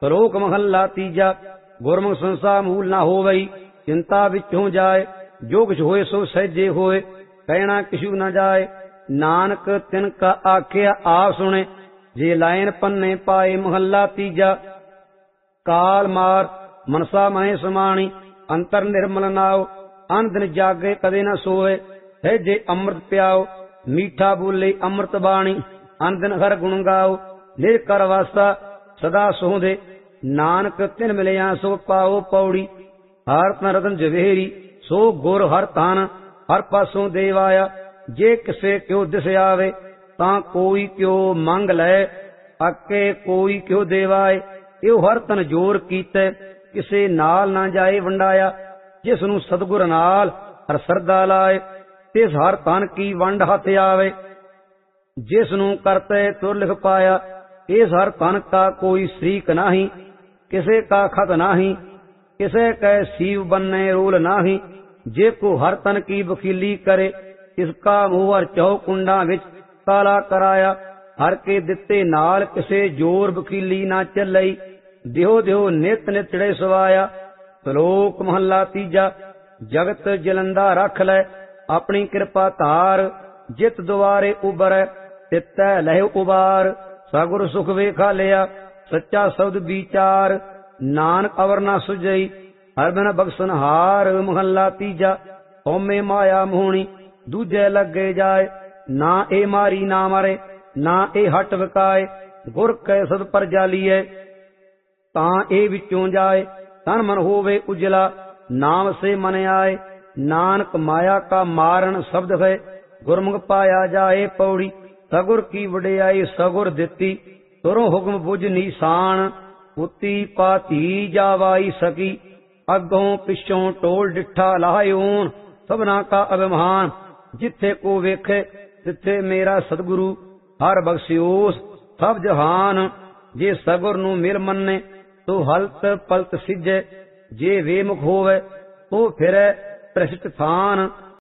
ਸ਼ਲੋਕ ਮਹੱਲਾ ਤੀਜਾ। ਗੁਰਮੁਖ ਸੰਸਾ ਮੂਲ ਨਾ ਹੋਵਈ, ਚਿੰਤਾ ਵਿੱਚੋਂ ਜਾਏ। ਜੋ ਕੁਛ ਹੋਏ ਸੋ ਸਹਿਜੇ ਹੋਏ, ਕਹਿਣਾ ਕਿਛੂ ਨਾ ਜਾਏ। ਨਾਨਕ ਤਿਨ ਕਾ ਆਖਿਆ ਆਪ ਸੁਣੇ, ਜੇ ਲਾਇਨ ਪੰਨੇ ਪਾਏ। ਮਹੱਲਾ ਤੀਜਾ। ਕਾਲ ਮਾਰ ਮਨਸਾ ਮਹਿ ਸਮਾਣੀ, ਅੰਤਰ ਨਿਰਮਲ ਨਾਉ। ਅਨ ਦਿਨ ਜਾਗੇ ਕਦੇ ਨਾ ਸੋਏ, ਸਹਿਜੇ ਅੰਮ੍ਰਿਤ ਪਿਆਓ। ਮੀਠਾ ਬੋਲੇ ਅੰਮ੍ਰਿਤ ਬਾਣੀ, ਅਨ ਦਿਨ ਹਰ ਗੁਣ ਗਾਓ। ਨਿਜ ਕਰ ਵਾਸਾ ਸਦਾ ਸੋਹਦੇ, ਨਾਨਕ ਤਿਨ ਮਿਲਿਆ ਸੋ ਪਾਓ। ਪੌੜੀ। ਹਰ ਤਨ ਰਤਨ ਜਵੇਰੀ, ਸੋ ਗੁਰ ਹਰ ਧਨ। ਹਰ ਪਾਸੋਂ ਦੇਵ ਆਇਆ, ਜੇ ਕਿਸੇ ਕਿਉ ਦਿਸ ਆਵੇ। ਤਾਂ ਕੋਈ ਕਿਉ ਮੰਗ ਲੈ, ਆਕੇ ਕੋਈ ਕਿਉ ਦੇਵਾਏ। ਇਹੋ ਹਰ ਤਨ ਜੋਰ ਕੀਤੇ, ਕਿਸੇ ਨਾਲ ਨਾ ਜਾਏ ਵੰਡਾਇਆ। ਜਿਸ ਨੂੰ ਸਤਿਗੁਰ ਨਾਲ ਹਰ ਸਰਦਾ ਲਾਏ, ਤਿਸ ਹਰ ਤਨ ਕੀ ਵੰਡ ਹੱਥ ਆਵੇ। ਜਿਸ ਨੂੰ ਕਰਤੇ ਤੁਰ ਲਿਖ ਪਾਇਆ, ਇਸ ਹਰ ਤਨ ਕਾ ਕੋਈ ਸ਼ਰੀਕ ਨਾਹੀ। ਕਿਸੇ ਕਾ ਖਤ ਨਾਹੀ, ਕਿਸੇ ਕੈ ਸੀਵ ਬੰਨੇ ਰੋਲ ਨਾਹੀ। ਜੇ ਕੋ ਹਰ ਤਨ ਕੀ ਵਕੀਲੀ ਕਰੇ, ਇਸ ਕਾ ਮੂਹਰ ਚੌ ਕੁੰਡਾਂ ਵਿੱਚ ਕਾਲਾ ਕਰਾਇਆ। ਹਰ ਕੇ ਦਿੱਤੇ ਨਾਲ ਕਿਸੇ ਜੋਰ ਵਕੀਲੀ ਨਾ ਚੱਲਈ, ਦਿਓ ਦਿਓ ਨਿਤ ਨਿਤੜੇ ਸਵਾਇਆ। ਸ਼ਲੋਕ ਮਹੱਲਾ ਤੀਜਾ। ਜਗਤ ਜਲੰਦਾ ਰੱਖ ਲੈ, ਆਪਣੀ ਕਿਰਪਾ ਧਾਰ। ਜਿਤ ਦੁਆਰੇ ਉਬਰੈ, ਤਿਤੈ ਲਹਿ ਉਬਾਰ। ਸਗੁਰ ਸੁਖ ਵੇਖਾ ਲਿਆ, ਸੱਚਾ ਸ਼ਬਦ ਵਿਚਾਰ। ਨਾਨਕ ਅਵਰ ਨਾ ਸੁਝਈ, ਹਰ ਬਿਨ ਬਖਸ਼ਣ ਹਾਰ। ਮਹੱਲਾ ਤੀਜਾ। ਹਉਮੈ ਮਾਇਆ ਮੋਹਣੀ, ਦੂਜੇ ਲੱਗੇ ਜਾਏ। ਨਾ ਇਹ ਮਾਰੀ ਨਾ ਮਰੇ, ਨਾ ਇਹ ਹਟ ਵਿਕਾਏ। ਗੁਰ ਕੈ ਸਦ ਪਰ ਜਾਲੀਐ, ਤਾਂ ਇਹ ਵਿੱਚੋਂ ਜਾਏ। ਤਨ ਮਨ ਹੋਵੇ ਉਜਲਾ, ਨਾਮ ਸੇ ਮਨ ਆਏ। ਨਾਨਕ ਮਾਇਆ ਕਾ ਮਾਰਨ ਸ਼ਬਦ ਹੈ, ਗੁਰਮੁਖ ਪਾਇਆ ਜਾਏ। ਪੌੜੀ। ਸਗੁਰ ਕੀ ਵਡਿਆਈ ਸਗੁਰ ਦਿੱਤੀ, ਤੁਰੋਂ ਹੁਕਮ ਬੁਝ ਨੀਸਾਨ। ਪੁੱਤੀ ਪਾਤੀ ਜਾਵਾਈ ਸਕੀ, ਅੱਗੋਂ ਪਿੱਛੋਂ ਟੋਲ ਡਿੱਠਾ ਲਾਇਓਨ। ਸਭਨਾ ਕਾ ਅਭਿਮਾਨ, ਜਿੱਥੇ ਕੋ ਵੇਖੇ ਤਿੱਥੇ ਮੇਰਾ ਸਤਿਗੁਰੂ। ਹਰ ਬਖਸ਼ਿਓਸ ਸਭ ਜਹਾਨ, ਜੇ ਸਗੁਰ ਨੂੰ ਮਿਲ ਮੰਨੇ ਤੋ ਹਲਤ ਪਲਤ ਸਿੱਜੇ। ਜੇ ਵੇਮੁਖ ਹੋਵੇ ਤੋ ਫਿਰੈ ਭ੍ਰਿਸ਼ਟ ਥਾਨ।